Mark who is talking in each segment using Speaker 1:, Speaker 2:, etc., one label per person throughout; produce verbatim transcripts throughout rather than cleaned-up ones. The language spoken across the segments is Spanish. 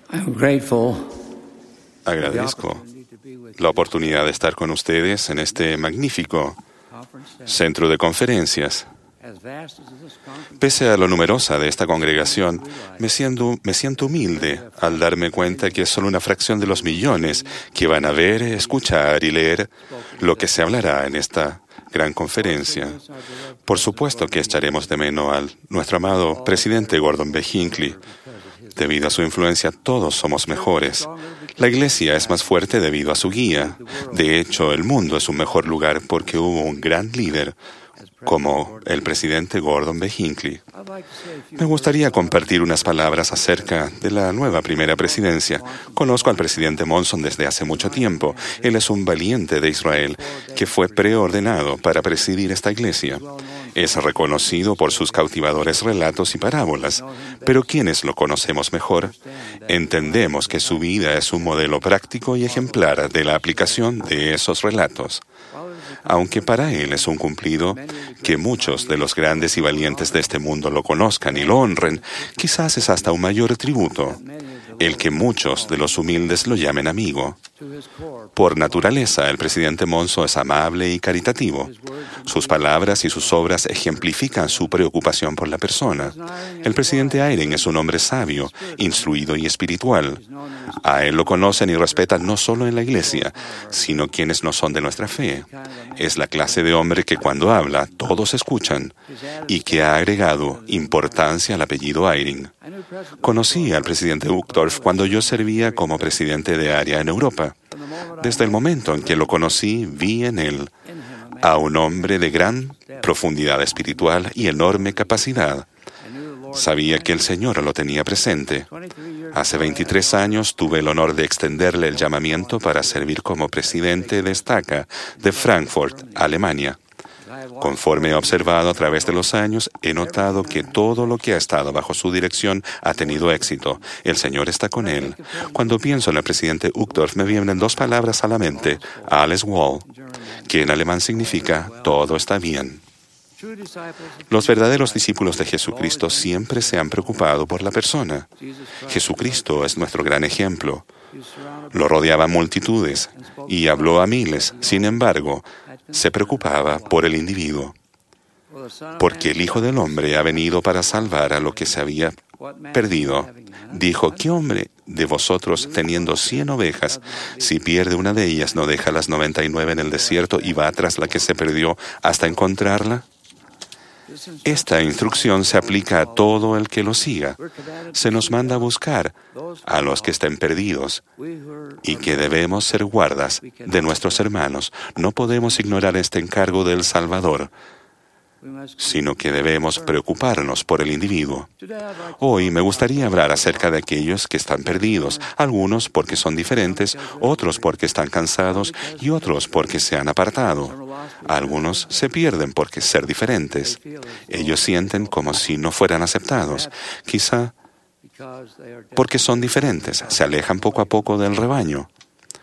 Speaker 1: I'm grateful
Speaker 2: Agradezco la oportunidad de estar con ustedes en este magnífico centro de conferencias. Pese a lo numerosa de esta congregación, me siento, me siento humilde al darme cuenta que es solo una fracción de los millones que van a ver, escuchar y leer lo que se hablará en esta gran conferencia. Por supuesto que echaremos de menos a nuestro amado presidente Gordon B. Hinckley. Debido a su influencia, todos somos mejores. La Iglesia es más fuerte debido a su guía. De hecho, el mundo es un mejor lugar porque hubo un gran líder como el presidente Gordon B. Hinckley. Me gustaría compartir unas palabras acerca de la nueva primera presidencia. Conozco al presidente Monson desde hace mucho tiempo. Él es un valiente de Israel que fue preordenado para presidir esta iglesia. Es reconocido por sus cautivadores relatos y parábolas, pero quienes lo conocemos mejor, entendemos que su vida es un modelo práctico y ejemplar de la aplicación de esos relatos. Aunque para él es un cumplido que muchos de los grandes y valientes de este mundo lo conozcan y lo honren, quizás es hasta un mayor tributo el que muchos de los humildes lo llamen amigo. Por naturaleza, el presidente Monson es amable y caritativo. Sus palabras y sus obras ejemplifican su preocupación por la persona. El presidente Eyring es un hombre sabio, instruido y espiritual. A él lo conocen y respetan no solo en la iglesia, sino quienes no son de nuestra fe. Es la clase de hombre que cuando habla, todos escuchan, y que ha agregado importancia al apellido Eyring. Conocí al presidente Uchtdorf cuando yo servía como presidente de área en Europa. Desde el momento en que lo conocí, vi en él a un hombre de gran profundidad espiritual y enorme capacidad. Sabía que el Señor lo tenía presente. Hace veintitrés años tuve el honor de extenderle el llamamiento para servir como presidente de Staka de Frankfurt, Alemania. Conforme he observado a través de los años, he notado que todo lo que ha estado bajo su dirección ha tenido éxito. El Señor está con él. Cuando pienso en el presidente Uchtdorf, me vienen dos palabras a la mente, alles wohl, que en alemán significa todo está bien. Los verdaderos discípulos de Jesucristo siempre se han preocupado por la persona. Jesucristo es nuestro gran ejemplo. Lo rodeaban multitudes y habló a miles. Sin embargo, se preocupaba por el individuo, porque el Hijo del Hombre ha venido para salvar a lo que se había perdido. Dijo, ¿qué hombre de vosotros, teniendo cien ovejas, si pierde una de ellas, no deja las noventa y nueve en el desierto y va tras la que se perdió hasta encontrarla? Esta instrucción se aplica a todo el que lo siga. Se nos manda a buscar a los que estén perdidos y que debemos ser guardas de nuestros hermanos. No podemos ignorar este encargo del Salvador, sino que debemos preocuparnos por el individuo. Hoy me gustaría hablar acerca de aquellos que están perdidos, algunos porque son diferentes, otros porque están cansados y otros porque se han apartado. Algunos se pierden porque ser diferentes. Ellos sienten como si no fueran aceptados, quizá porque son diferentes, se alejan poco a poco del rebaño.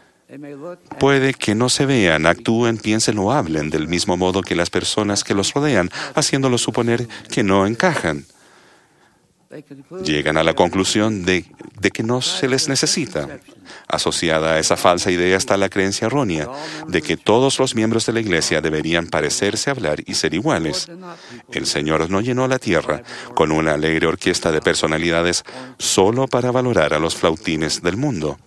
Speaker 2: Puede que no se vean, actúen, piensen o hablen del mismo modo que las personas que los rodean, haciéndolos suponer que no encajan. Llegan a la conclusión de, de que no se les necesita. Asociada a esa falsa idea está la creencia errónea de que todos los miembros de la iglesia deberían parecerse, hablar y ser iguales. El Señor no llenó la tierra con una alegre orquesta de personalidades solo para valorar a los flautines del mundo.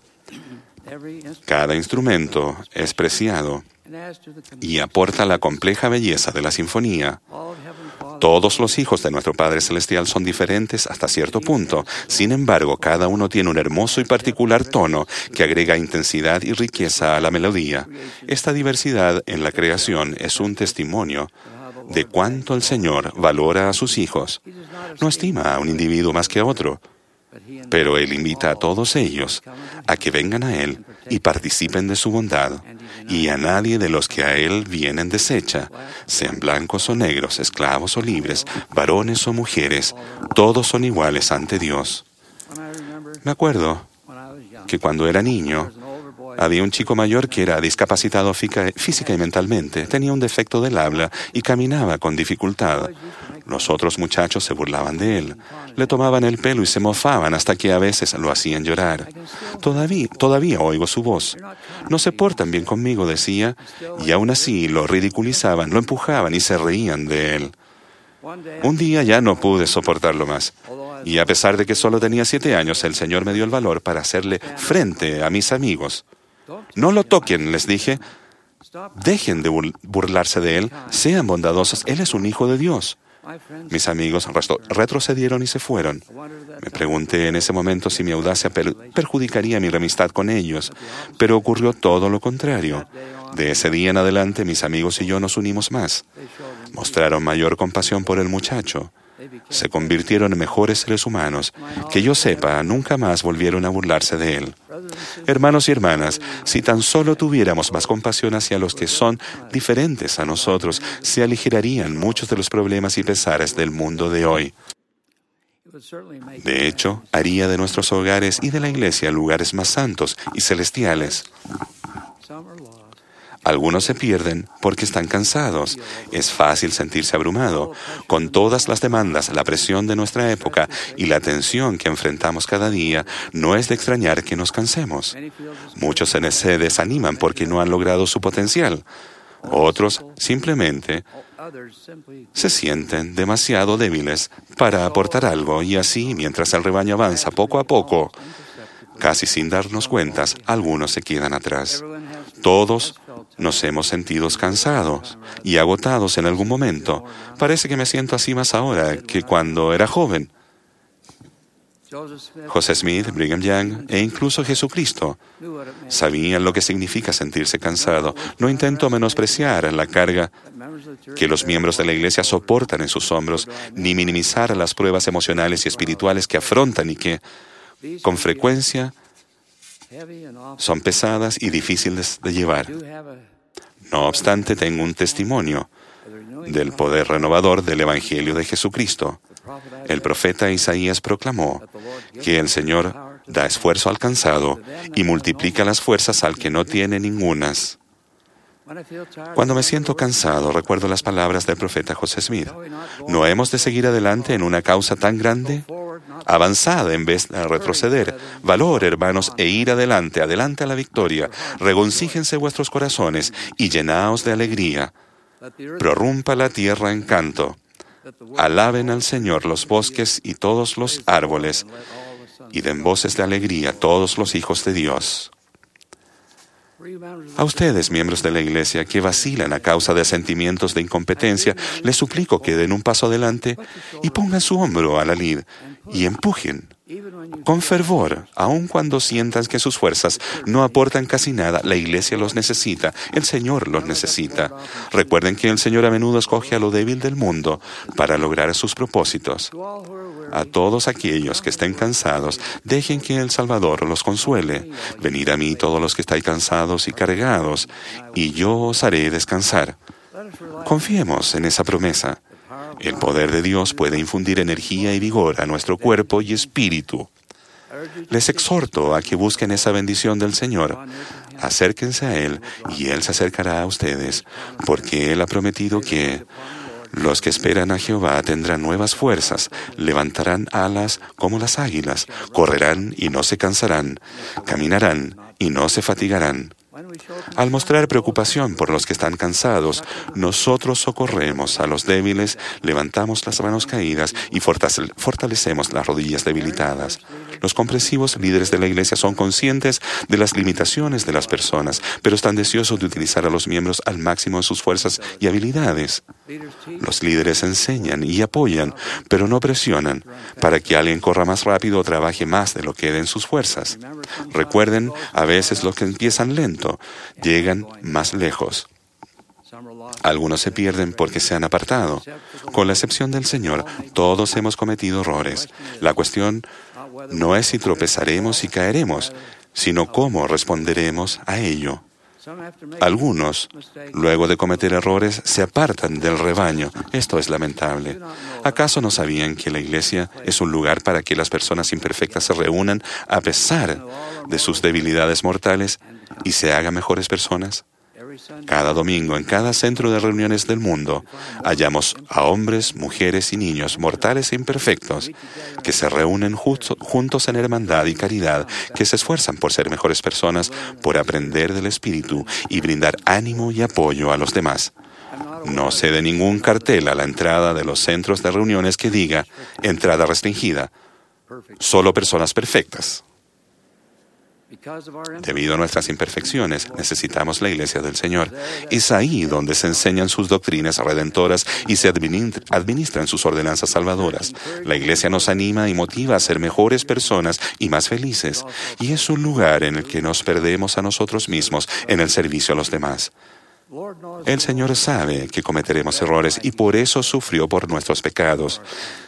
Speaker 2: Cada instrumento es preciado y aporta la compleja belleza de la sinfonía. Todos los hijos de nuestro Padre Celestial son diferentes hasta cierto punto. Sin embargo, cada uno tiene un hermoso y particular tono que agrega intensidad y riqueza a la melodía. Esta diversidad en la creación es un testimonio de cuánto el Señor valora a sus hijos. No estima a un individuo más que a otro, pero Él invita a todos ellos a que vengan a Él y participen de su bondad, y a nadie de los que a Él vienen desecha, sean blancos o negros, esclavos o libres, varones o mujeres, todos son iguales ante Dios. Me acuerdo que cuando era niño, Había un chico mayor que era discapacitado física y mentalmente, tenía un defecto del habla y caminaba con dificultad. Los otros muchachos se burlaban de él, le tomaban el pelo y se mofaban hasta que a veces lo hacían llorar. Todavía, todavía oigo su voz. No se portan bien conmigo, decía, y aún así lo ridiculizaban, lo empujaban y se reían de él. Un día ya no pude soportarlo más. Y a pesar de que solo tenía siete años, el Señor me dio el valor para hacerle frente a mis amigos. No lo toquen, les dije. Dejen de burlarse de él. Sean bondadosos. Él es un hijo de Dios. Mis amigos retrocedieron y se fueron. Me pregunté en ese momento si mi audacia per- perjudicaría mi amistad con ellos, pero ocurrió todo lo contrario. De ese día en adelante, mis amigos y yo nos unimos más. Mostraron mayor compasión por el muchacho. Se convirtieron en mejores seres humanos. Que yo sepa, nunca más volvieron a burlarse de él. Hermanos y hermanas, si tan solo tuviéramos más compasión hacia los que son diferentes a nosotros, se aligerarían muchos de los problemas y pesares del mundo de hoy. De hecho, haría de nuestros hogares y de la iglesia lugares más santos y celestiales. Algunos se pierden porque están cansados. Es fácil sentirse abrumado. Con todas las demandas, la presión de nuestra época y la tensión que enfrentamos cada día, no es de extrañar que nos cansemos. Muchos se desaniman porque no han logrado su potencial. Otros simplemente se sienten demasiado débiles para aportar algo y así, mientras el rebaño avanza poco a poco, casi sin darnos cuentas, algunos se quedan atrás. Todos nos hemos sentido cansados y agotados en algún momento. Parece que me siento así más ahora que cuando era joven. José Smith, Brigham Young e incluso Jesucristo sabían lo que significa sentirse cansado. No intento menospreciar la carga que los miembros de la Iglesia soportan en sus hombros, ni minimizar las pruebas emocionales y espirituales que afrontan y que, con frecuencia, son pesadas y difíciles de llevar. No obstante, tengo un testimonio del poder renovador del Evangelio de Jesucristo. El profeta Isaías proclamó que el Señor da esfuerzo al cansado y multiplica las fuerzas al que no tiene ningunas. Cuando me siento cansado, recuerdo las palabras del profeta José Smith. ¿No hemos de seguir adelante en una causa tan grande? Avanzad en vez de retroceder. Valor, hermanos, e ir adelante, adelante a la victoria. Regoncíjense vuestros corazones y llenaos de alegría. Prorrumpa la tierra en canto. Alaben al Señor los bosques y todos los árboles, y den voces de alegría todos los hijos de Dios. A ustedes, miembros de la Iglesia, que vacilan a causa de sentimientos de incompetencia, les suplico que den un paso adelante y pongan su hombro a la lid y empujen con fervor, aun cuando sientan que sus fuerzas no aportan casi nada. La Iglesia los necesita, el Señor los necesita. Recuerden que el Señor a menudo escoge a lo débil del mundo para lograr sus propósitos. A todos aquellos que estén cansados, dejen que el Salvador los consuele. Venid a mí todos los que estáis cansados y cargados, y yo os haré descansar. Confiemos en esa promesa. El poder de Dios puede infundir energía y vigor a nuestro cuerpo y espíritu. Les exhorto a que busquen esa bendición del Señor. Acérquense a Él y Él se acercará a ustedes, porque Él ha prometido que los que esperan a Jehová tendrán nuevas fuerzas, levantarán alas como las águilas, correrán y no se cansarán, caminarán y no se fatigarán. Al mostrar preocupación por los que están cansados, nosotros socorremos a los débiles, levantamos las manos caídas y fortalecemos las rodillas debilitadas. Los comprensivos líderes de la Iglesia son conscientes de las limitaciones de las personas, pero están deseosos de utilizar a los miembros al máximo de sus fuerzas y habilidades. Los líderes enseñan y apoyan, pero no presionan, para que alguien corra más rápido o trabaje más de lo que den sus fuerzas. Recuerden, a veces los que empiezan lento llegan más lejos. Algunos se pierden porque se han apartado. Con la excepción del Señor, todos hemos cometido errores. La cuestión no es si tropezaremos y caeremos, sino cómo responderemos a ello. Algunos, luego de cometer errores, se apartan del rebaño. Esto es lamentable. ¿Acaso no sabían que la Iglesia es un lugar para que las personas imperfectas se reúnan a pesar de sus debilidades mortales y se hagan mejores personas? Cada domingo, en cada centro de reuniones del mundo, hallamos a hombres, mujeres y niños, mortales e imperfectos, que se reúnen justo, juntos en hermandad y caridad, que se esfuerzan por ser mejores personas, por aprender del Espíritu y brindar ánimo y apoyo a los demás. No sé de ningún cartel a la entrada de los centros de reuniones que diga entrada restringida, solo personas perfectas. Debido a nuestras imperfecciones, necesitamos la Iglesia del Señor. Es ahí donde se enseñan sus doctrinas redentoras y se administran sus ordenanzas salvadoras. La Iglesia nos anima y motiva a ser mejores personas y más felices. Y es un lugar en el que nos perdemos a nosotros mismos en el servicio a los demás. El Señor sabe que cometeremos errores y por eso sufrió por nuestros pecados.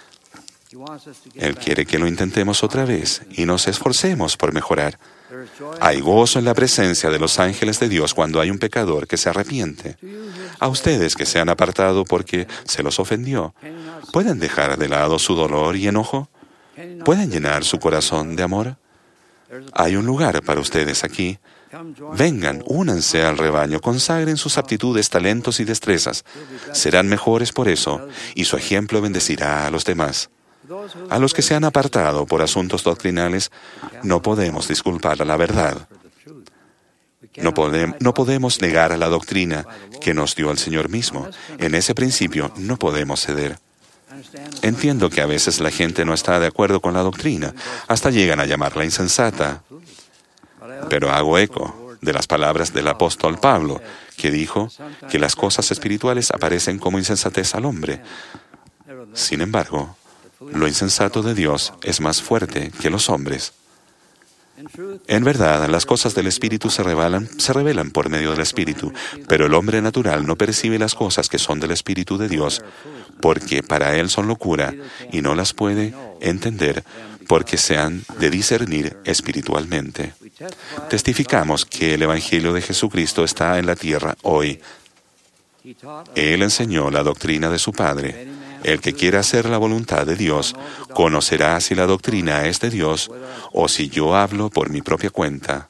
Speaker 2: Él quiere que lo intentemos otra vez y nos esforcemos por mejorar. Hay gozo en la presencia de los ángeles de Dios cuando hay un pecador que se arrepiente. A ustedes que se han apartado porque se los ofendió, ¿pueden dejar de lado su dolor y enojo? ¿Pueden llenar su corazón de amor? Hay un lugar para ustedes aquí. Vengan, únanse al rebaño, consagren sus aptitudes, talentos y destrezas. Serán mejores por eso, y su ejemplo bendecirá a los demás. A los que se han apartado por asuntos doctrinales, no podemos disculpar a la verdad. No, pode- no podemos negar a la doctrina que nos dio el Señor mismo. En ese principio no podemos ceder. Entiendo que a veces la gente no está de acuerdo con la doctrina, hasta llegan a llamarla insensata. Pero hago eco de las palabras del apóstol Pablo, que dijo que las cosas espirituales aparecen como insensatez al hombre. Sin embargo, lo insensato de Dios es más fuerte que los hombres. En verdad, las cosas del Espíritu se revelan, se revelan por medio del Espíritu, pero el hombre natural no percibe las cosas que son del Espíritu de Dios, porque para él son locura y no las puede entender porque se han de discernir espiritualmente. Testificamos que el Evangelio de Jesucristo está en la tierra hoy. Él enseñó la doctrina de su Padre. El que quiera hacer la voluntad de Dios conocerá si la doctrina es de Dios o si yo hablo por mi propia cuenta.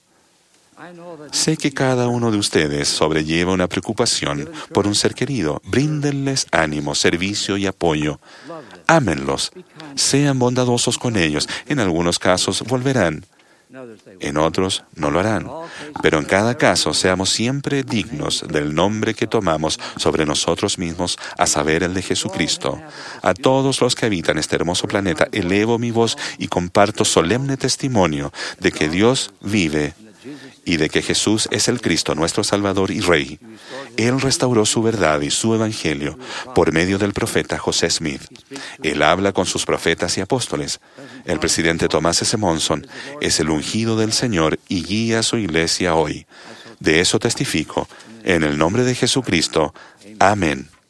Speaker 2: Sé que cada uno de ustedes sobrelleva una preocupación por un ser querido. Bríndenles ánimo, servicio y apoyo. Ámenlos. Sean bondadosos con ellos. En algunos casos volverán. En otros no lo harán. Pero en cada caso seamos siempre dignos del nombre que tomamos sobre nosotros mismos, a saber, el de Jesucristo. A todos los que habitan este hermoso planeta elevo mi voz y comparto solemne testimonio de que Dios vive y de que Jesús es el Cristo, nuestro Salvador y Rey. Él restauró su verdad y su Evangelio por medio del profeta José Smith. Él habla con sus profetas y apóstoles. El presidente Thomas S. Monson es el ungido del Señor y guía a su iglesia hoy. De eso testifico. En el nombre de Jesucristo. Amén.